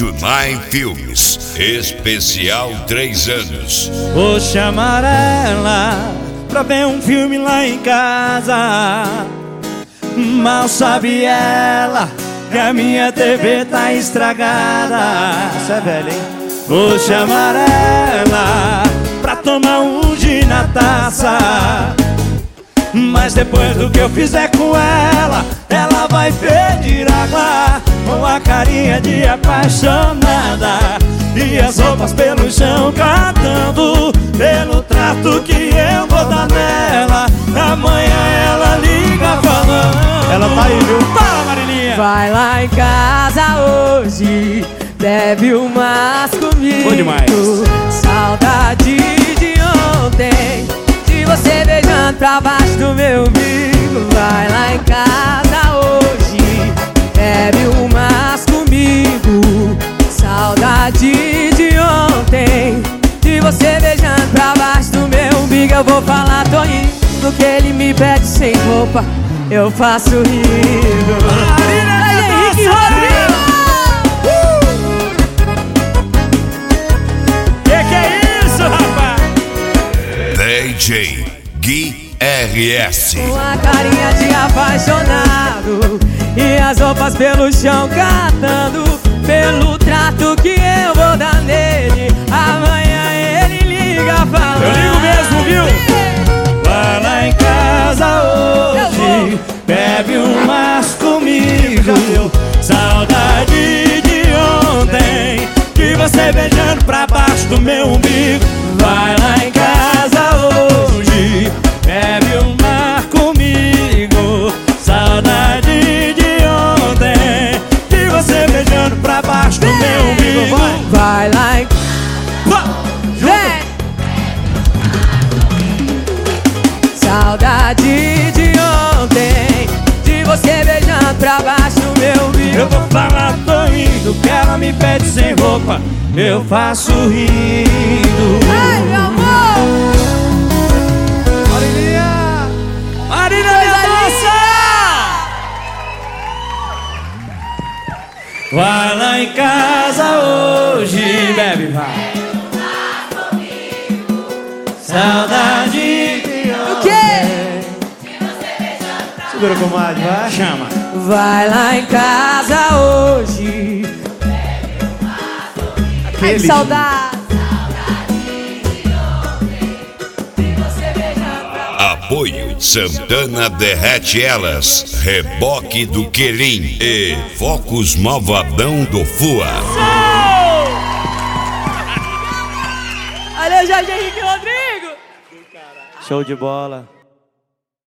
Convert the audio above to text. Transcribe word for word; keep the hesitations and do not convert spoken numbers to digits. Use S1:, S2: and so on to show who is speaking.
S1: Junai Filmes, especial três anos.
S2: Vou chamar ela pra ver um filme lá em casa. Mal sabe ela que a minha T V tá estragada.
S3: Isso é velho, hein?
S2: Vou chamar ela pra tomar um gin na taça. Mas depois do que eu fizer com ela, ela vai pedir água com a carinha de apaixonada e as roupas pelo chão catando pelo trato que eu vou dar nela. Amanhã ela liga falando.
S3: Ela tá aí, viu?
S2: Fala, Marilinha!
S4: Vai lá em casa hoje, bebe umas comigo.
S2: Bom demais.
S4: Saudade de ontem, de você beijando pra baixo do meu umbigo. Vai lá em casa hoje, bebe umas comigo. Saudade de ontem, de você beijando pra baixo do meu umbigo. Eu vou falar, tô indo, que ele me pede sem roupa, eu faço rindo. Henrique Rodrigo!
S2: Que que é isso, rapaz?
S1: D J Gui R S.
S4: Com a carinha de apaixonado e as roupas pelo chão catando pelo trato que eu vou dar nele. Amanhã ele liga falando.
S2: Eu ligo mesmo, viu? Vai lá em casa hoje, bebe umas comigo. Saudade de ontem, de você beijando pra baixo do meu umbigo. Vai lá em casa hoje, bebe uma comigo. Saudade de ontem, de você beijando pra baixo do meu umbigo. Vai,
S4: Vai lá em Vem! Saudade de ontem, de você beijando pra baixo do meu umbigo.
S2: eu vou falar, tô indo, que ela me pede sem roupa, eu faço rindo.
S4: Ai, meu amor!
S2: Marilinha! Marilinha, minha moça! Vai lá em casa hoje, bebe, vai. Saudade de
S4: O quê?
S3: Segura, comadre, vai.
S2: Chama.
S4: Vai lá em casa hoje. Ai, que saudade.
S1: Apoio Santana Derrete Elas, Reboque do Quelim e Focos Malvadão do Fua.
S4: Valeu, Jorge Henrique Rodrigo.
S3: Show de bola.